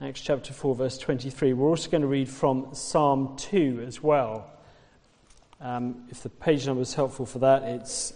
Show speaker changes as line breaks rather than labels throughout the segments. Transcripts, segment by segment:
Acts chapter 4, verse 23. We're also going to read from Psalm 2 as well. If the page number is helpful for that, it's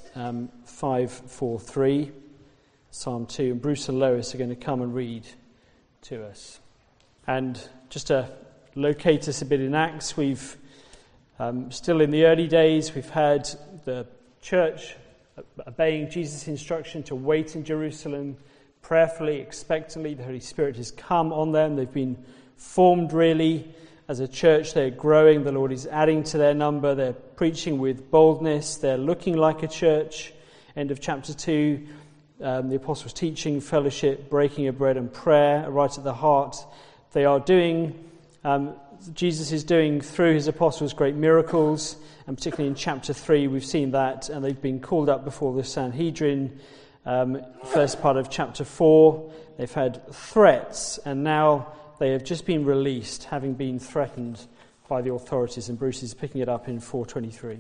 543, Psalm 2. And Bruce and Lois are going to come and read to us. And just to locate us a bit in Acts, we've still in the early days, we've had the church obeying Jesus' instruction to wait in Jerusalem, prayerfully, expectantly. The Holy Spirit has come on them. They've been formed really as a church. They're growing. The Lord is adding to their number. They're preaching with boldness. They're looking like a church. End of chapter 2, the apostles' teaching, fellowship, breaking of bread and prayer are right at the heart. They are doing, Jesus is doing through his apostles great miracles, and particularly in chapter 3 we've seen that, and they've been called up before the Sanhedrin. First part of chapter 4, they've had threats, and now they have just been released, having been threatened by the authorities. And Bruce is picking it up in 4:23.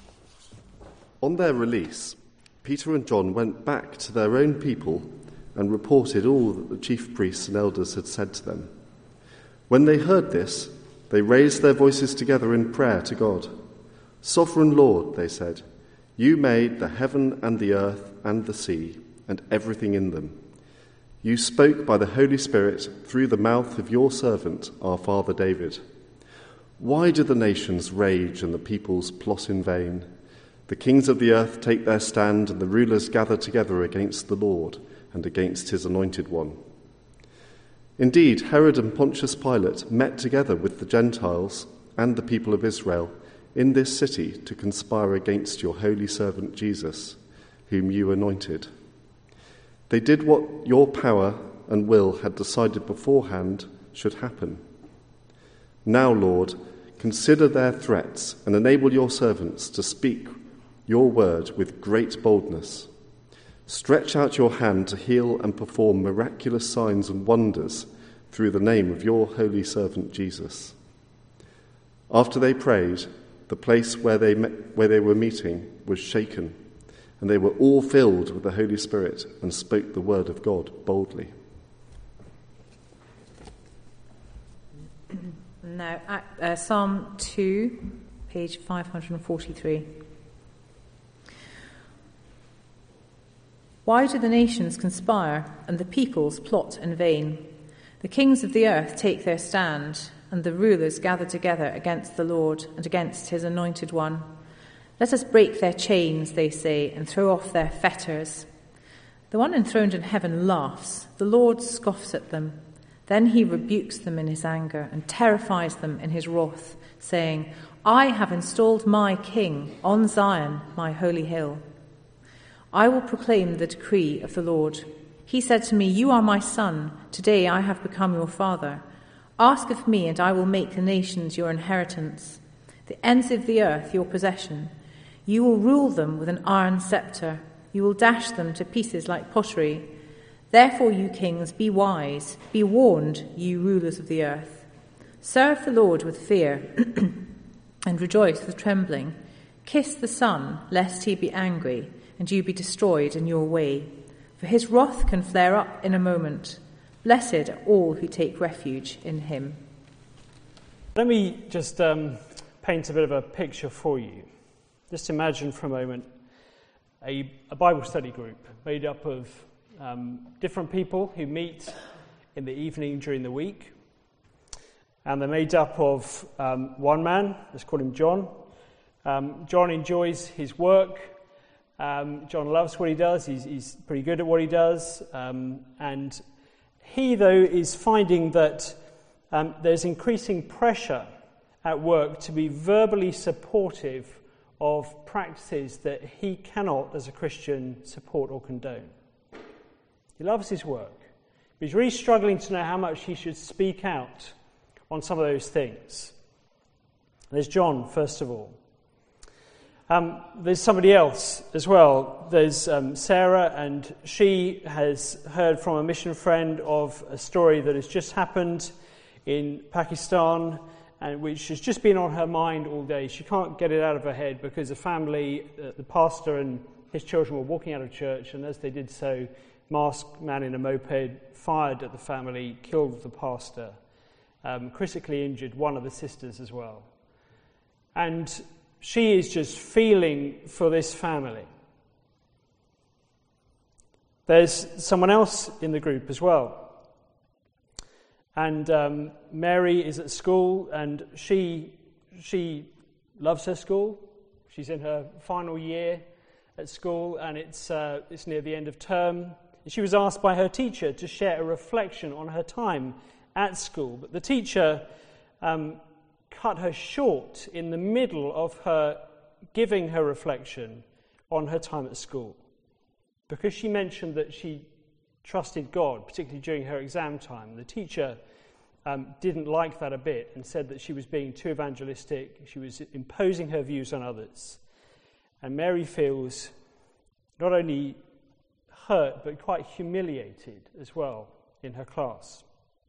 On their release, Peter and John went back to their own people and reported all that the chief priests and elders had said to them. When they heard this, they raised their voices together in prayer to God. "Sovereign Lord," they said, "you made the heaven and the earth and the sea and everything in them. You spoke by the Holy Spirit through the mouth of your servant, our father David. Why do the nations rage and the peoples plot in vain? The kings of the earth take their stand and the rulers gather together against the Lord and against his anointed one." Indeed, Herod and Pontius Pilate met together with the Gentiles and the people of Israel in this city to conspire against your holy servant Jesus, whom you anointed. They did what your power and will had decided beforehand should happen. Now, Lord, consider their threats and enable your servants to speak your word with great boldness. Stretch out your hand to heal and perform miraculous signs and wonders through the name of your holy servant Jesus. After they prayed, the place where they were meeting was shaken, and they were all filled with the Holy Spirit and spoke the word of God boldly.
Now, Psalm 2, page 543. Why do the nations conspire and the peoples plot in vain? The kings of the earth take their stand, and the rulers gather together against the Lord and against his anointed one. Let us break their chains, they say, and throw off their fetters. The one enthroned in heaven laughs. The Lord scoffs at them. Then he rebukes them in his anger and terrifies them in his wrath, saying, I have installed my king on Zion, my holy hill. I will proclaim the decree of the Lord. He said to me, You are my son. Today I have become your father. Ask of me, and I will make the nations your inheritance, the ends of the earth your possession. You will rule them with an iron scepter. You will dash them to pieces like pottery. Therefore, you kings, be wise. Be warned, you rulers of the earth. Serve the Lord with fear and rejoice with trembling. Kiss the Son, lest he be angry and you be destroyed in your way. For his wrath can flare up in a moment. Blessed are all who take refuge in him.
Let me just paint a bit of a picture for you. Just imagine for a moment a Bible study group made up of different people who meet in the evening during the week. And they're made up of one man, let's call him John. John enjoys his work. John loves what he does. He's pretty good at what he does. And he, though, is finding that there's increasing pressure at work to be verbally supportive of practices that he cannot, as a Christian, support or condone. He loves his work, but he's really struggling to know how much he should speak out on some of those things. There's John, first of all. There's somebody else as well. There's Sarah, and she has heard from a mission friend of a story that has just happened in Pakistan, and which has just been on her mind all day. She can't get it out of her head because the family, the pastor and his children were walking out of church, and as they did so, masked man in a moped fired at the family, killed the pastor, critically injured one of the sisters as well. And she is just feeling for this family. There's someone else in the group as well. And Mary is at school, and she loves her school. She's in her final year at school, and it's near the end of term. She was asked by her teacher to share a reflection on her time at school, but the teacher cut her short in the middle of her giving her reflection on her time at school, because she mentioned that she trusted God, particularly during her exam time. The teacher didn't like that a bit and said that she was being too evangelistic, she was imposing her views on others. And Mary feels not only hurt but quite humiliated as well in her class.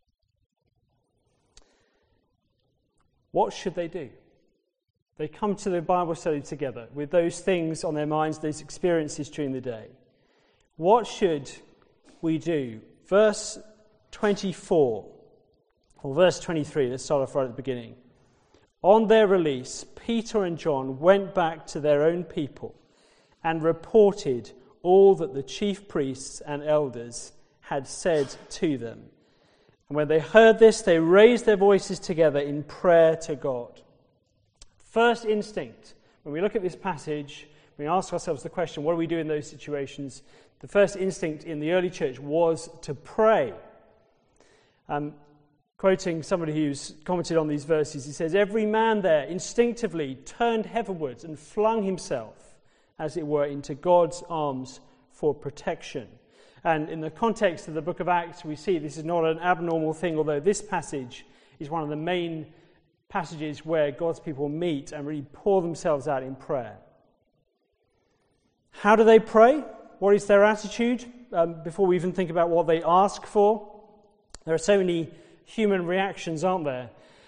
What should they do? They come to the Bible study together with those things on their minds, those experiences during the day. What should we do? Verse 24, or verse 23, let's start off right at the beginning. On their release, Peter and John went back to their own people and reported all that the chief priests and elders had said to them. And when they heard this, they raised their voices together in prayer to God. First instinct, when we look at this passage, we ask ourselves the question, what do we do in those situations? The first instinct in the early church was to pray. Quoting somebody who's commented on these verses, he says, every man there instinctively turned heavenwards and flung himself, as it were, into God's arms for protection. And in the context of the book of Acts, we see this is not an abnormal thing, although this passage is one of the main passages where God's people meet and really pour themselves out in prayer. How do they pray? What is their attitude? Before we even think about what they ask for, there are so many human reactions, aren't there?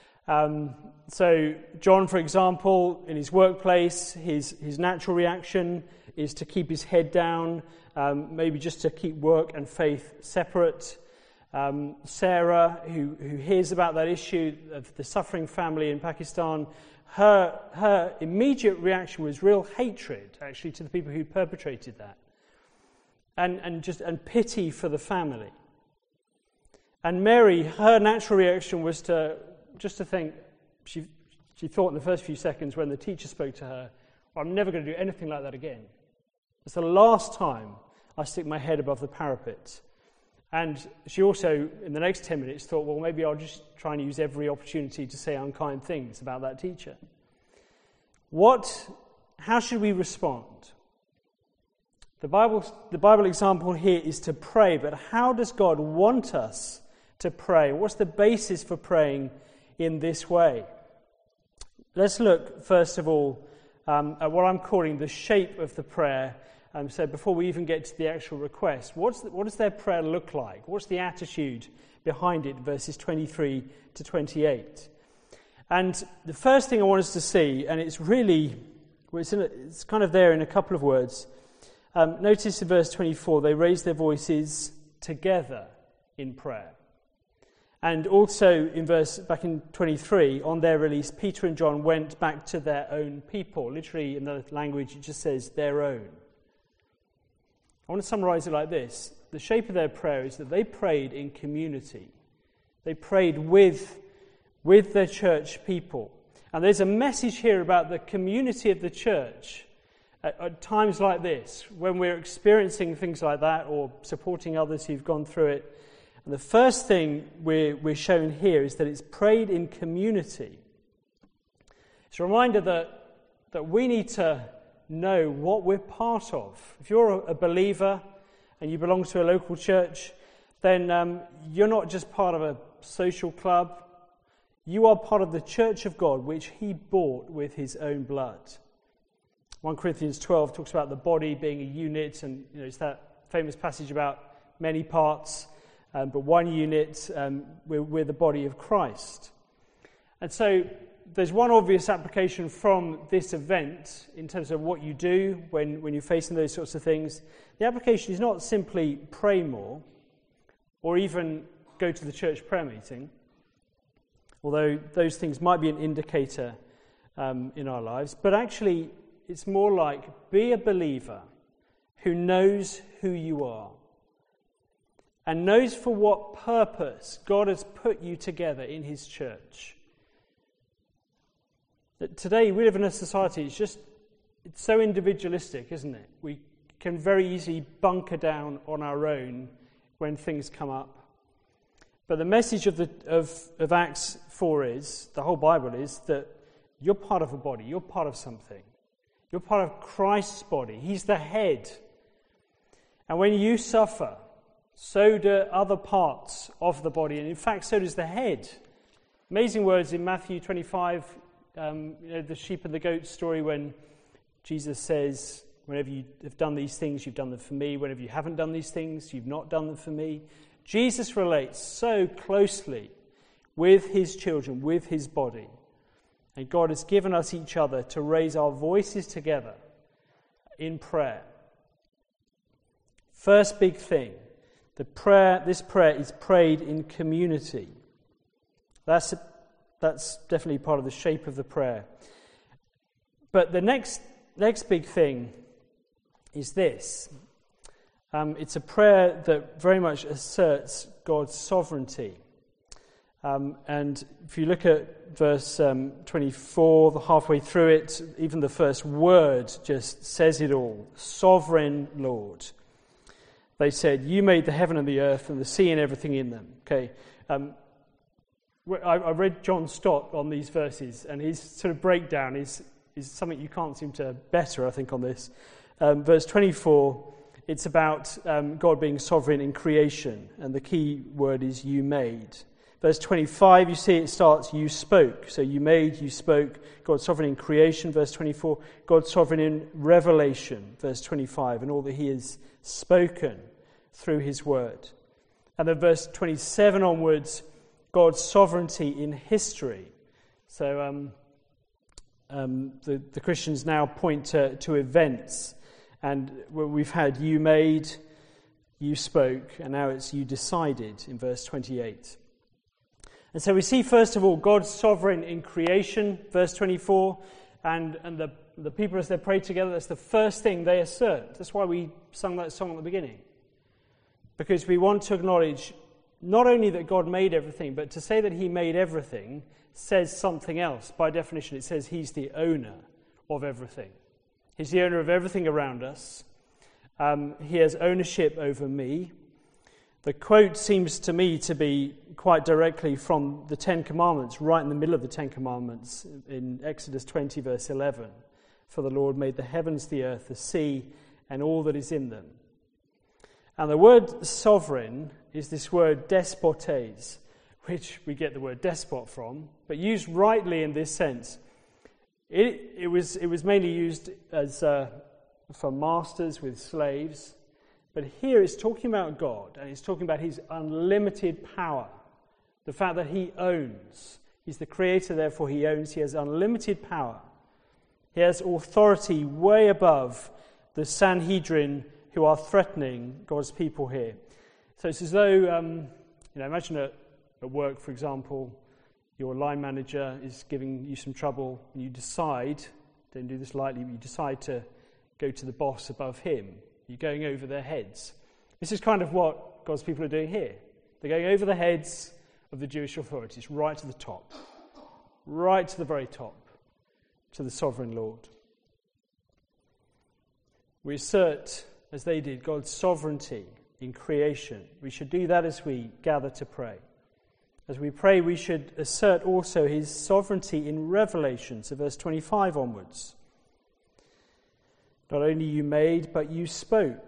So John, for example, in his workplace, his natural reaction is to keep his head down, maybe just to keep work and faith separate. Sarah, who hears about that issue of the suffering family in Pakistan, her immediate reaction was real hatred, actually, to the people who perpetrated that, and pity for the family. And Mary, her natural reaction was to think, she thought in the first few seconds when the teacher spoke to her, well, I'm never going to do anything like that again. It's the last time I stick my head above the parapet. And she also, in the next 10 minutes, thought, well, maybe I'll just try and use every opportunity to say unkind things about that teacher. How should we respond? The Bible example here is to pray, but how does God want us to pray? What's the basis for praying in this way? Let's look, first of all, at what I'm calling the shape of the prayer. So before we even get to the actual request, what does their prayer look like? What's the attitude behind it, verses 23 to 28? And the first thing I want us to see, and it's really, it's kind of there in a couple of words. Notice in verse 24, they raise their voices together in prayer. And also back in 23, on their release, Peter and John went back to their own people. Literally, in the language, it just says their own. I want to summarize it like this. The shape of their prayer is that they prayed in community. They prayed with their church people. And there's a message here about the community of the church at times like this, when we're experiencing things like that or supporting others who've gone through it. And the first thing we're shown here is that it's prayed in community. It's a reminder that we need to know what we're part of. If you're a believer and you belong to a local church, then you're not just part of a social club. You are part of the church of God, which he bought with his own blood. 1 Corinthians 12 talks about the body being a unit, and it's that famous passage about many parts, but one unit. We're the body of Christ. And so there's one obvious application from this event in terms of what you do when you're facing those sorts of things. The application is not simply pray more or even go to the church prayer meeting, although those things might be an indicator in our lives, but actually it's more like be a believer who knows who you are and knows for what purpose God has put you together in his church. That today we live in a society, it's so individualistic, isn't it? We can very easily bunker down on our own when things come up. But the message of Acts 4 is, the whole Bible is, that you're part of a body, you're part of something. You're part of Christ's body. He's the head. And when you suffer, so do other parts of the body, and in fact, so does the head. Amazing words in Matthew 25, the sheep and the goat story, when Jesus says, whenever you have done these things, you've done them for me. Whenever you haven't done these things, you've not done them for me. Jesus relates so closely with his children, with his body. And God has given us each other to raise our voices together in prayer. First big thing, this prayer is prayed in community. That's definitely part of the shape of the prayer. But the next big thing is this. It's a prayer that very much asserts God's sovereignty. And if you look at verse 24, halfway through it, even the first word just says it all. Sovereign Lord. They said, you made the heaven and the earth and the sea and everything in them. Okay. I read John Stott on these verses, and his sort of breakdown is something you can't seem to better, I think, on this. Verse 24, it's about God being sovereign in creation, and the key word is you made. Verse 25, you see it starts, you spoke. So you made, you spoke. God sovereign in creation, verse 24. God sovereign in revelation, verse 25, and all that he has spoken through his word. And then verse 27 onwards, God's sovereignty in history. So the Christians now point to events. And we've had you made, you spoke, and now it's you decided in verse 28. And so we see, first of all, God's sovereign in creation, verse 24, and the people as they pray together, that's the first thing they assert. That's why we sung that song at the beginning. Because we want to acknowledge not only that God made everything, but to say that he made everything says something else. By definition, it says he's the owner of everything. He's the owner of everything around us. He has ownership over me. The quote seems to me to be quite directly from the Ten Commandments, right in the middle of the Ten Commandments, in Exodus 20, verse 11. For the Lord made the heavens, the earth, the sea, and all that is in them. And the word sovereign is this word despotes, which we get the word despot from, but used rightly in this sense. It was mainly used as for masters with slaves, but here it's talking about God, and it's talking about his unlimited power, the fact that he owns. He's the creator, therefore he owns. He has unlimited power. He has authority way above the Sanhedrin who are threatening God's people here. So it's as though, imagine at work, for example, your line manager is giving you some trouble, and you decide, don't do this lightly, but you decide to go to the boss above him. You're going over their heads. This is kind of what God's people are doing here. They're going over the heads of the Jewish authorities, right to the top, right to the very top, to the sovereign Lord. We assert, as they did, God's sovereignty in creation. We should do that as we gather to pray. As we pray, we should assert also his sovereignty in revelation, so verse 25 onwards. Not only you made, but you spoke.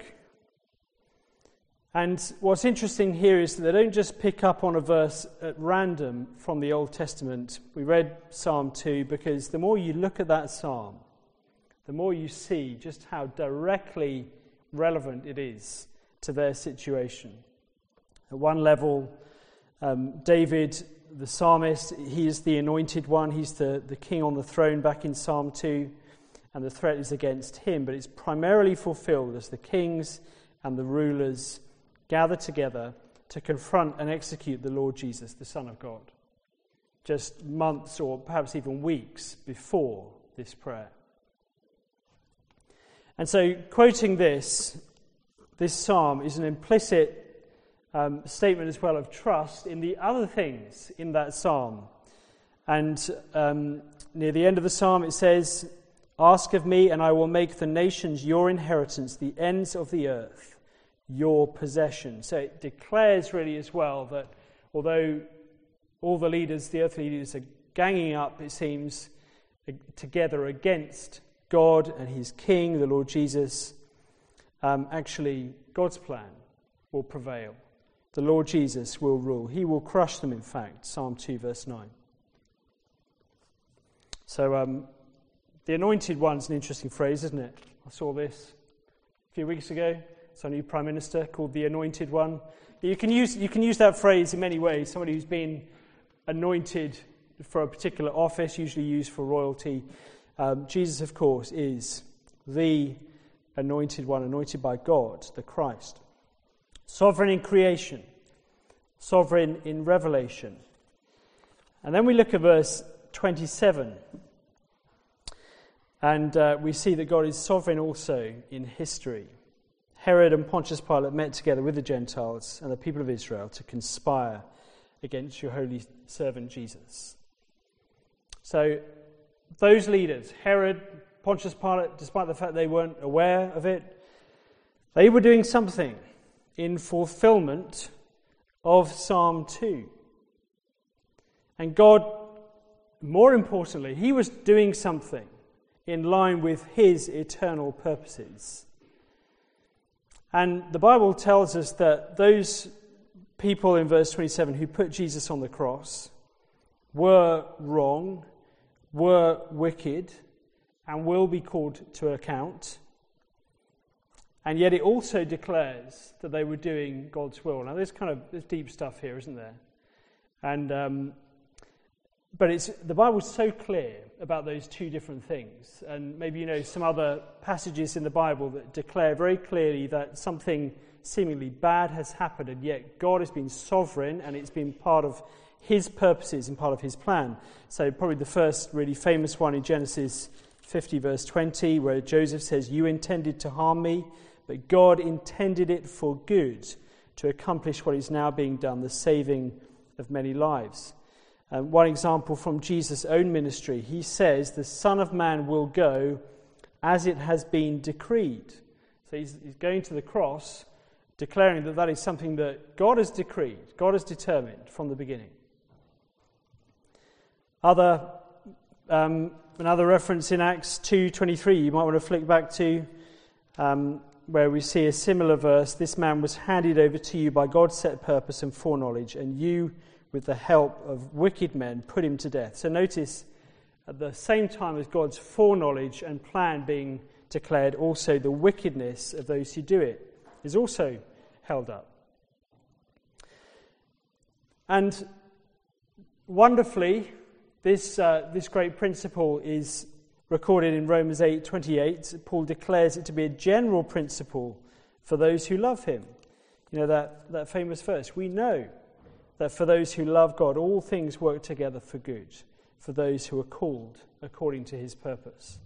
And what's interesting here is that they don't just pick up on a verse at random from the Old Testament. We read Psalm 2 because the more you look at that psalm, the more you see just how directly relevant it is to their situation. At one level, David, the psalmist. He is the anointed one. He's the king on the throne back in Psalm 2. And the threat is against him. But it's primarily fulfilled as the kings and the rulers gather together to confront and execute the Lord Jesus, the Son of God. Just months or perhaps even weeks before this prayer. And so quoting this psalm is an implicit statement as well of trust in the other things in that psalm. And near the end of the psalm it says, "Ask of me, and I will make the nations your inheritance, the ends of the earth your possession." So it declares really as well that although all the leaders, the earthly leaders, are ganging up, it seems, together against God and his King, the Lord Jesus, actually God's plan will prevail. The Lord Jesus will rule. He will crush them, in fact. Psalm 2, verse 9. So the anointed one's an interesting phrase, isn't it? I saw this a few weeks ago. It's our new Prime Minister called the Anointed One. You can use that phrase in many ways. Somebody who's been anointed for a particular office, usually used for royalty. Jesus, of course, is the anointed one, anointed by God, the Christ. Sovereign in creation, sovereign in revelation. And then we look at verse 27. And we see that God is sovereign also in history. Herod and Pontius Pilate met together with the Gentiles and the people of Israel to conspire against your holy servant Jesus. So those leaders, Herod, Pontius Pilate, despite the fact they weren't aware of it, they were doing something in fulfillment of Psalm 2. And God, more importantly, he was doing something in line with his eternal purposes. And the Bible tells us that those people in verse 27 who put Jesus on the cross were wrong, were wicked, and will be called to account. And yet it also declares that they were doing God's will. Now there's deep stuff here, isn't there? And but the Bible's so clear about those two different things. And maybe you know some other passages in the Bible that declare very clearly that something seemingly bad has happened, and yet God has been sovereign, and it's been part of his purposes and part of his plan. So probably the first really famous one in Genesis 50 verse 20, where Joseph says, "You intended to harm me, but God intended it for good, to accomplish what is now being done, the saving of many lives." One example from Jesus' own ministry, he says, "The Son of Man will go as it has been decreed." So he's going to the cross, declaring that that is something that God has decreed, God has determined from the beginning. Another reference in Acts 2:23, you might want to flick back to, where we see a similar verse. "This man was handed over to you by God's set purpose and foreknowledge, and you, with the help of wicked men, put him to death." So notice, at the same time as God's foreknowledge and plan being declared, also the wickedness of those who do it is also held up. And wonderfully, this great principle is recorded in Romans 8:28. Paul declares it to be a general principle for those who love him. You know that famous verse, "We know that for those who love God, all things work together for good, for those who are called according to his purpose."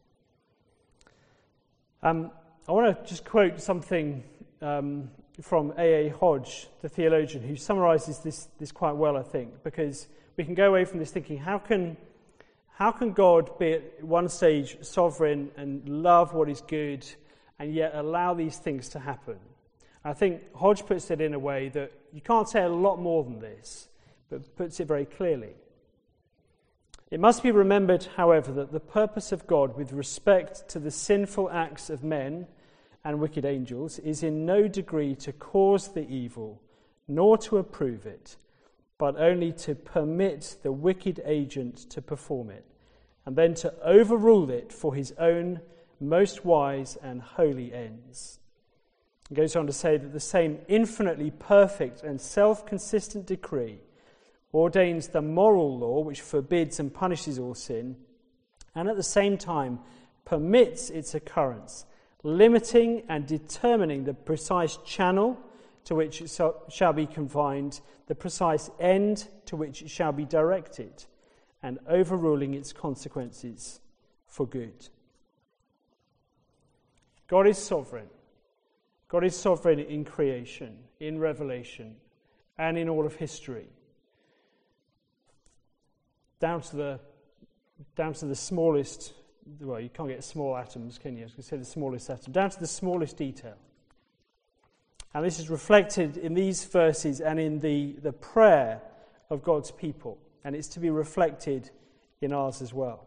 I want to just quote something from A.A. Hodge, the theologian, who summarises this quite well, I think, because we can go away from this thinking, how can God be at one stage sovereign and love what is good, and yet allow these things to happen? I think Hodge puts it in a way that you can't say a lot more than this, but puts it very clearly. "It must be remembered, however, that the purpose of God with respect to the sinful acts of men and wicked angels is in no degree to cause the evil, nor to approve it, but only to permit the wicked agent to perform it, and then to overrule it for his own most wise and holy ends." It goes on to say that the same infinitely perfect and self-consistent decree ordains the moral law which forbids and punishes all sin, and at the same time permits its occurrence, limiting and determining the precise channel to which it shall be confined, the precise end to which it shall be directed, and overruling its consequences for good. God is sovereign. God is sovereign in creation, in revelation, and in all of history. Down to the smallest, well, you can't get small atoms, can you? I was going to say the smallest atom. Down to the smallest detail. And this is reflected in these verses and in the prayer of God's people. And it's to be reflected in ours as well.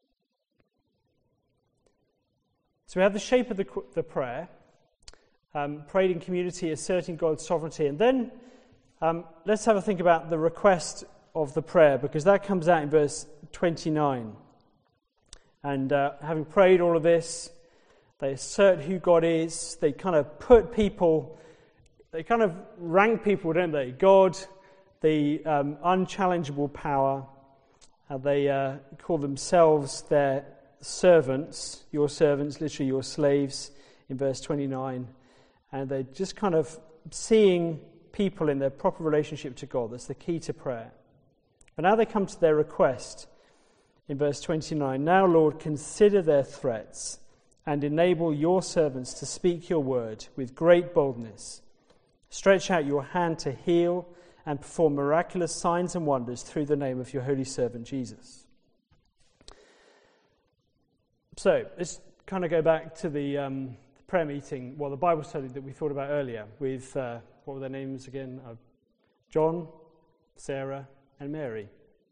So we have the shape of the prayer, prayed in community, asserting God's sovereignty. And then let's have a think about the request of the prayer, because that comes out in verse 29. And having prayed all of this, they assert who God is. They kind of put people, they kind of rank people, don't they? God, the unchallengeable power. They call themselves their servants, your servants, literally your slaves, in verse 29. And they're just kind of seeing people in their proper relationship to God. That's the key to prayer. But now they come to their request in verse 29. Now, Lord, consider their threats and enable your servants to speak your word with great boldness. Stretch out your hand to heal and perform miraculous signs and wonders through the name of your holy servant Jesus. So, let's kind of go back to the prayer meeting, well, the Bible study that we thought about earlier with, what were their names again? John, Sarah, and Mary.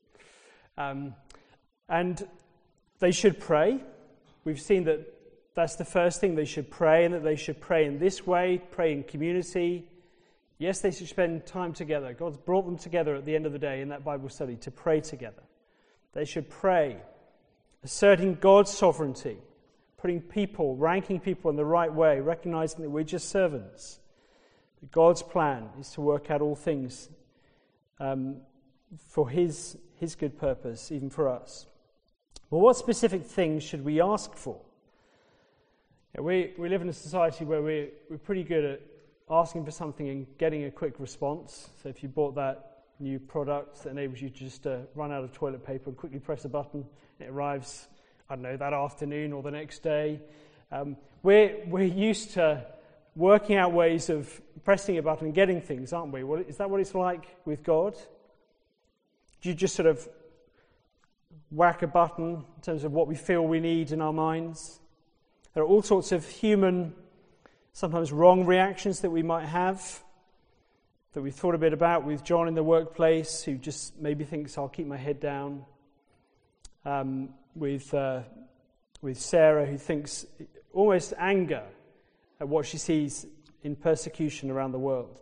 And they should pray. We've seen that that's the first thing, they should pray, and that they should pray in this way, pray in community. Yes, they should spend time together. God's brought them together at the end of the day in that Bible study to pray together. They should pray, asserting God's sovereignty, putting people, ranking people in the right way, recognizing that we're just servants. That God's plan is to work out all things for His good purpose, even for us. Well, what specific things should we ask for? We live in a society where we're pretty good at asking for something and getting a quick response. So if you bought that new product that enables you to just run out of toilet paper and quickly press a button, it arrives, I don't know, that afternoon or the next day. We're used to working out ways of pressing a button and getting things, aren't we? Well, is that what it's like with God? Do you just sort of whack a button in terms of what we feel we need in our minds? There are all sorts of human, sometimes wrong reactions that we might have, that we've thought a bit about with John in the workplace, who just maybe thinks, I'll keep my head down. With Sarah, who thinks almost anger at what she sees in persecution around the world.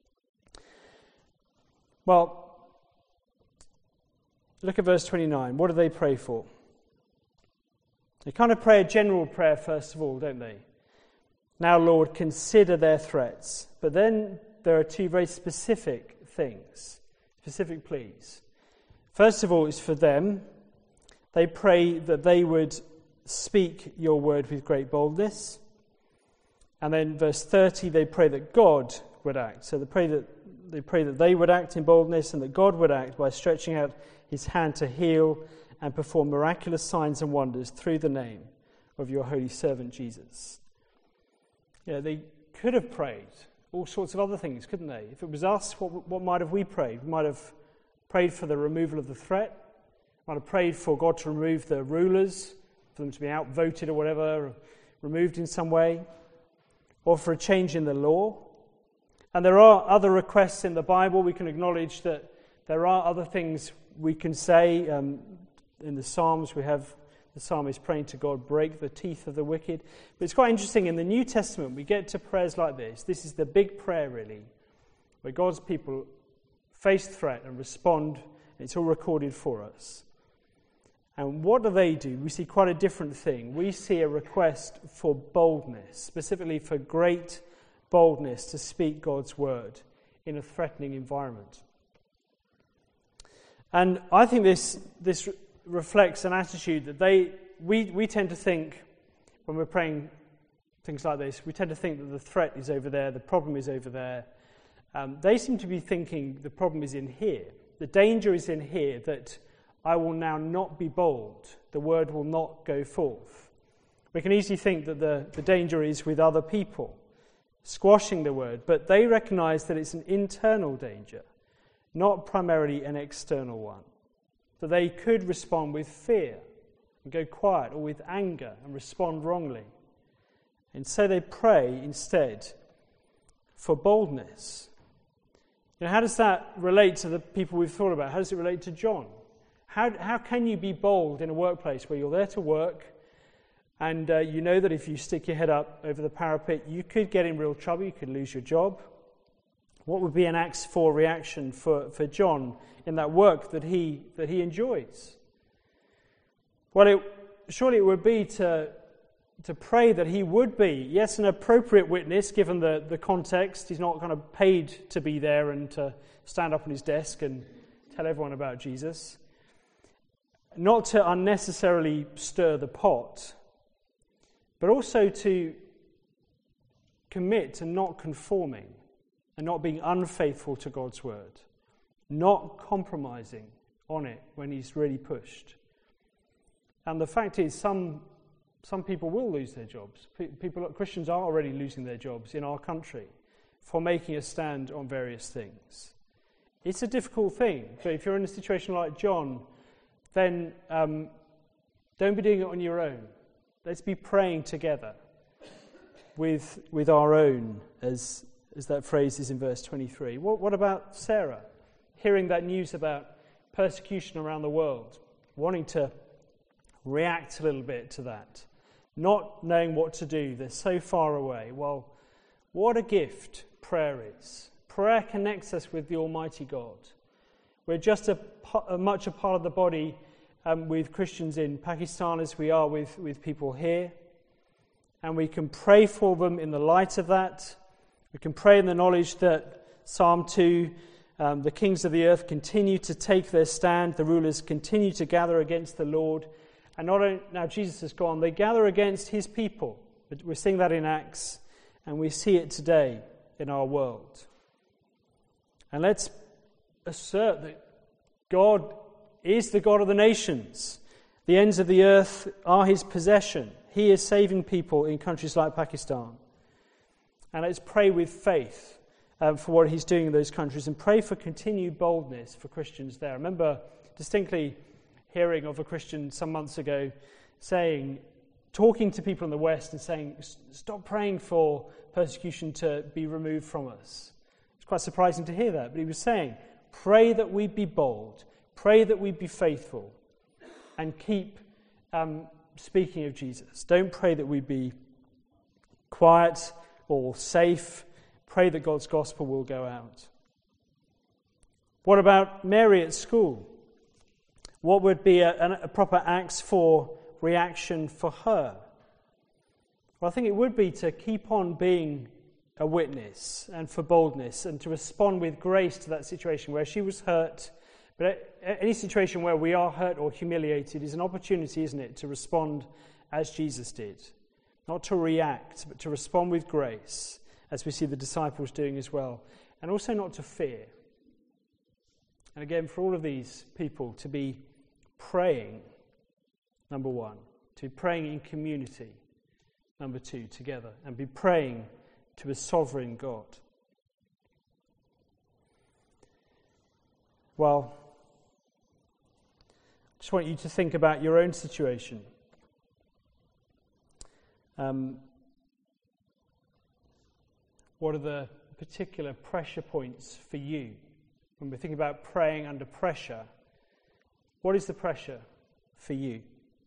Well, look at verse 29. What do they pray for? They kind of pray a general prayer first of all, don't they? Now, Lord, consider their threats. But then there are two very specific things, specific pleas. First of all, it's for them. They pray that they would speak your word with great boldness. And then verse 30, they pray that God would act. So they pray that they would act in boldness and that God would act by stretching out his hand to heal and perform miraculous signs and wonders through the name of your holy servant Jesus. Yeah, they could have prayed all sorts of other things, couldn't they? If it was us, what might have we prayed? We might have prayed for the removal of the threat. Might have prayed for God to remove the rulers, for them to be outvoted or whatever, or removed in some way, or for a change in the law. And there are other requests in the Bible. We can acknowledge that there are other things we can say. In the Psalms, we have the psalmist praying to God, break the teeth of the wicked. But it's quite interesting, in the New Testament, we get to prayers like this. This is the big prayer, really, where God's people face threat and respond. It's all recorded for us. And what do? We see quite a different thing. We see a request for boldness, specifically for great boldness to speak God's word in a threatening environment. And I think this reflects an attitude that we tend to think, when we're praying things like this, we tend to think that the threat is over there, the problem is over there. They seem to be thinking the problem is in here. The danger is in here, that I will now not be bold. The word will not go forth. We can easily think that the danger is with other people, squashing the word, but they recognize that it's an internal danger, not primarily an external one. That they could respond with fear and go quiet, or with anger and respond wrongly. And so they pray instead for boldness. How does that relate to the people we've thought about? How does it relate to John? How can you be bold in a workplace where you're there to work, and you know that if you stick your head up over the parapet, you could get in real trouble, you could lose your job? What would be an Acts 4 reaction for John in that work that he enjoys? Well, surely it would be to pray that he would be, yes, an appropriate witness given the context. He's not kind of paid to be there and to stand up on his desk and tell everyone about Jesus. Not to unnecessarily stir the pot, but also to commit to not conforming and not being unfaithful to God's word, not compromising on it when he's really pushed. And the fact is, some people will lose their jobs. Christians are already losing their jobs in our country for making a stand on various things. It's a difficult thing, but if you're in a situation like John, then don't be doing it on your own. Let's be praying together with our own, as that phrase is in verse 23. What about Sarah? Hearing that news about persecution around the world, wanting to react a little bit to that, not knowing what to do, they're so far away. Well, what a gift prayer is. Prayer connects us with the Almighty God. We're just much a part of the body with Christians in Pakistan as we are with people here. And we can pray for them in the light of that. We can pray in the knowledge that Psalm 2, the kings of the earth continue to take their stand, the rulers continue to gather against the Lord. And not only, now Jesus has gone, they gather against his people. But we're seeing that in Acts, and we see it today in our world. And let's assert that God is the God of the nations. The ends of the earth are his possession. He is saving people in countries like Pakistan. And let's pray with faith for what he's doing in those countries, and pray for continued boldness for Christians there. I remember distinctly hearing of a Christian some months ago talking to people in the West and saying, stop praying for persecution to be removed from us. It's quite surprising to hear that, but he was saying, pray that we be bold, pray that we be faithful, and keep speaking of Jesus. Don't pray that we be quiet or safe. Pray that God's gospel will go out. What about Mary at school? What would be a proper Acts 4 reaction for her? Well, I think it would be to keep on being a witness and for boldness, and to respond with grace to that situation where she was hurt. But any situation where we are hurt or humiliated is an opportunity, isn't it, to respond as Jesus did. Not to react, but to respond with grace, as we see the disciples doing as well. And also not to fear. And again, for all of these people to be praying, number one. To be praying in community, number two, together. And be praying to a sovereign God. Well, I just want you to think about your own situation. What are the particular pressure points for you? When we're thinking about praying under pressure, what is the pressure for you?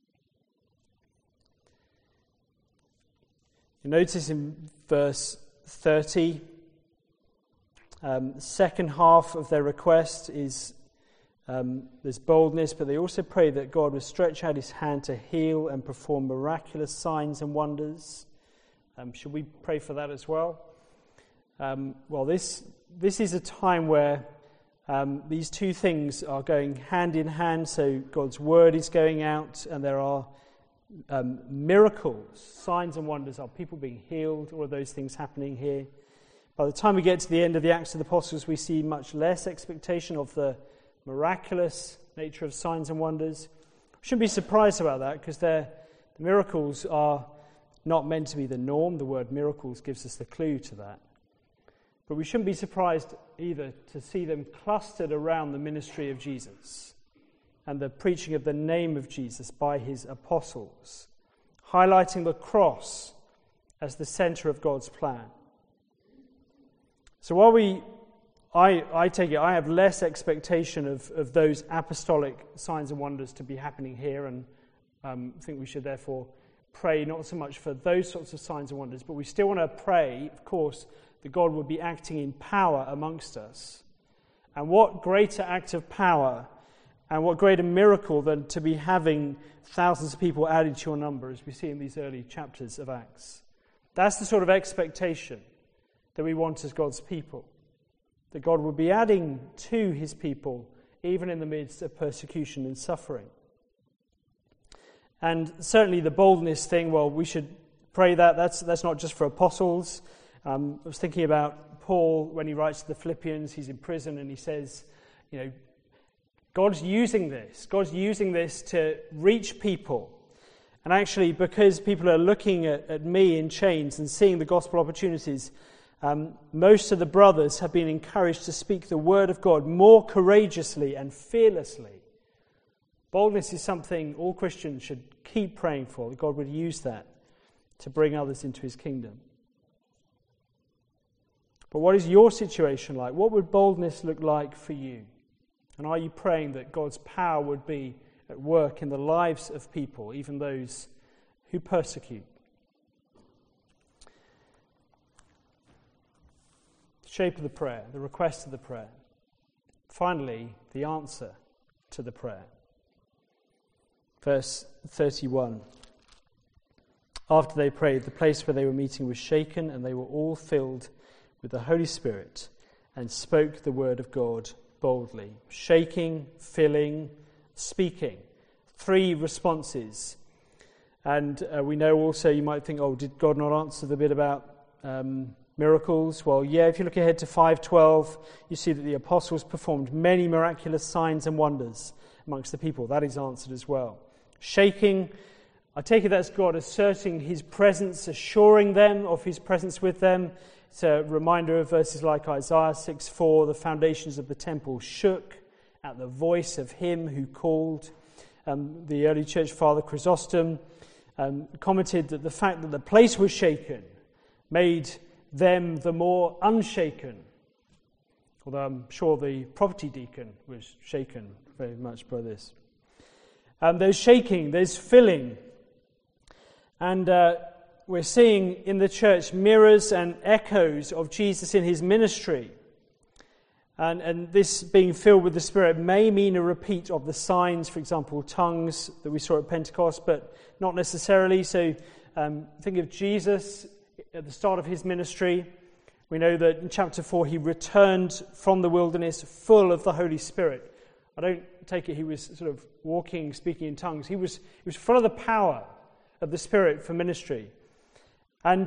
You notice in verse 30, the second half of their request is there's boldness, but they also pray that God would stretch out his hand to heal and perform miraculous signs and wonders. Should we pray for that as well? Well, this is a time where These two things are going hand in hand, so God's word is going out, and there are miracles, signs and wonders, are people being healed, all of those things happening here. By the time we get to the end of the Acts of the Apostles, we see much less expectation of the miraculous nature of signs and wonders. We shouldn't be surprised about that, because the miracles are not meant to be the norm. The word miracles gives us the clue to that. But we shouldn't be surprised either to see them clustered around the ministry of Jesus and the preaching of the name of Jesus by his apostles, highlighting the cross as the center of God's plan. So while I take it, I have less expectation of those apostolic signs and wonders to be happening here, and think we should therefore pray not so much for those sorts of signs and wonders, but we still want to pray, of course, that God would be acting in power amongst us. And what greater act of power and what greater miracle than to be having thousands of people added to your number, as we see in these early chapters of Acts. That's the sort of expectation that we want as God's people, that God would be adding to his people even in the midst of persecution and suffering. And certainly the boldness thing, well, we should pray that. That's not just for apostles. I was thinking about Paul when he writes to the Philippians. He's in prison and he says, God's using this. God's using this to reach people. And actually, because people are looking at me in chains and seeing the gospel opportunities, most of the brothers have been encouraged to speak the word of God more courageously and fearlessly. Boldness is something all Christians should keep praying for, that God would use that to bring others into his kingdom. But what is your situation like? What would boldness look like for you? And are you praying that God's power would be at work in the lives of people, even those who persecute? The shape of the prayer, the request of the prayer. Finally, the answer to the prayer. Verse 31. After they prayed, the place where they were meeting was shaken, and they were all filled with the Holy Spirit and spoke the word of God boldly. Shaking, filling, speaking. 3 responses. And we know also, you might think, did God not answer the bit about miracles? Well, yeah, if you look ahead to 5:12, you see that the apostles performed many miraculous signs and wonders amongst the people. That is answered as well. Shaking, I take it that's God asserting his presence, assuring them of his presence with them. It's a reminder of verses like Isaiah 6:4, the foundations of the temple shook at the voice of him who called. The early church father Chrysostom commented that the fact that the place was shaken made them the more unshaken. Although I'm sure the property deacon was shaken very much by this. There's shaking, there's filling. And we're seeing in the church mirrors and echoes of Jesus in his ministry. And this being filled with the Spirit may mean a repeat of the signs, for example, tongues that we saw at Pentecost, but not necessarily. So think of Jesus at the start of his ministry. We know that in chapter 4 he returned from the wilderness full of the Holy Spirit. I don't take it he was sort of walking, speaking in tongues. He was full of the power of the Spirit for ministry. And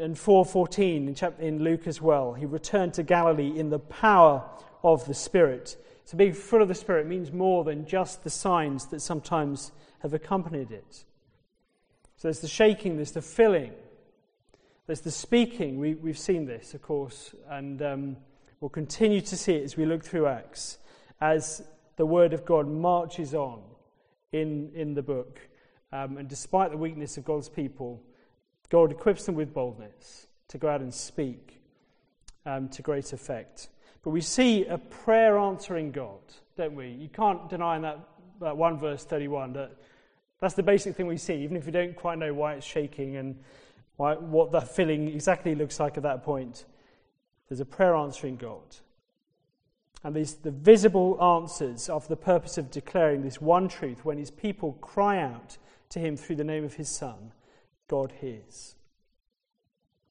4:14 in Luke as well, he returned to Galilee in the power of the Spirit. So being full of the Spirit means more than just the signs that sometimes have accompanied it. So there's the shaking, there's the filling, there's the speaking. We've seen this, of course, and we'll continue to see it as we look through Acts, as the Word of God marches on in the book. And despite the weakness of God's people, God equips them with boldness to go out and speak to great effect. But we see a prayer-answering God, don't we? You can't deny in that 1 verse 31 that that's the basic thing we see, even if you don't quite know why it's shaking and what that filling exactly looks like at that point. There's a prayer-answering God. And the visible answers are for the purpose of declaring this one truth: when his people cry out to him through the name of his Son, God hears.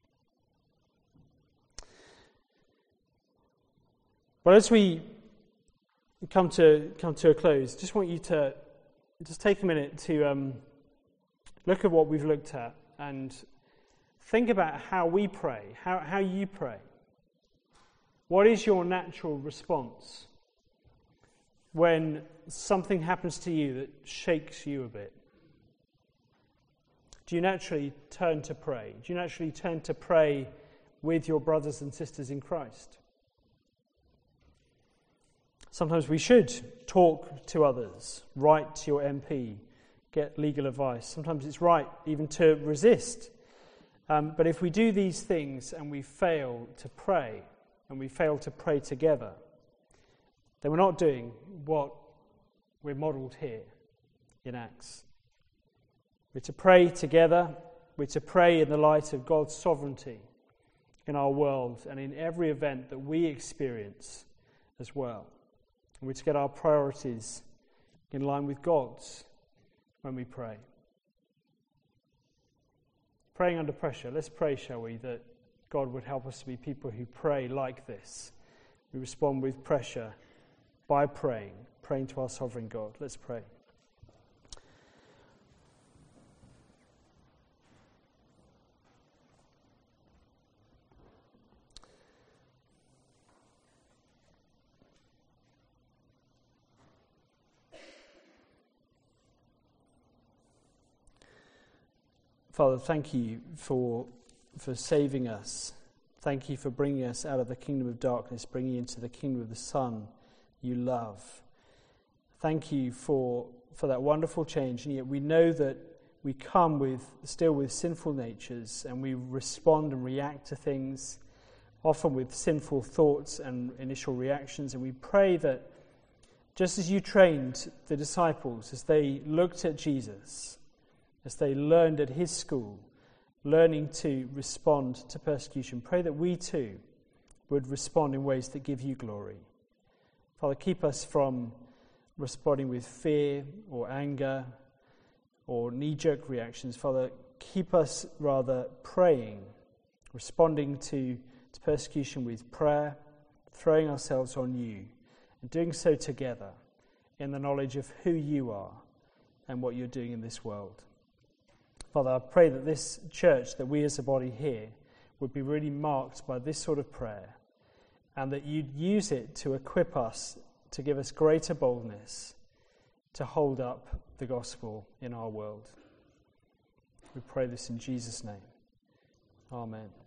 But as we come to a close, just want you to just take a minute to look at what we've looked at and think about how we pray, how you pray. What is your natural response when something happens to you that shakes you a bit? Do you naturally turn to pray? Do you naturally turn to pray with your brothers and sisters in Christ? Sometimes we should talk to others, write to your MP, get legal advice. Sometimes it's right even to resist. But if we do these things and we fail to pray, and we fail to pray together, then we're not doing what we're modelled here in Acts. We're to pray together. We're to pray in the light of God's sovereignty in our world and in every event that we experience as well. And we're to get our priorities in line with God's when we pray. Praying under pressure. Let's pray, shall we, that God would help us to be people who pray like this. We respond with pressure by praying to our sovereign God. Let's pray. Father, thank you for saving us. Thank you for bringing us out of the kingdom of darkness, bringing into the kingdom of the Son you love. Thank you for that wonderful change, and yet we know that we come still with sinful natures, and we respond and react to things, often with sinful thoughts and initial reactions, and we pray that just as you trained the disciples as they looked at Jesus, as they learned at his school, learning to respond to persecution, pray that we too would respond in ways that give you glory. Father, keep us from responding with fear or anger or knee-jerk reactions. Father, keep us rather praying, responding to persecution with prayer, throwing ourselves on you, and doing so together in the knowledge of who you are and what you're doing in this world. Father, I pray that this church, that we as a body here, would be really marked by this sort of prayer, and that you'd use it to equip us, to give us greater boldness to hold up the gospel in our world. We pray this in Jesus' name. Amen.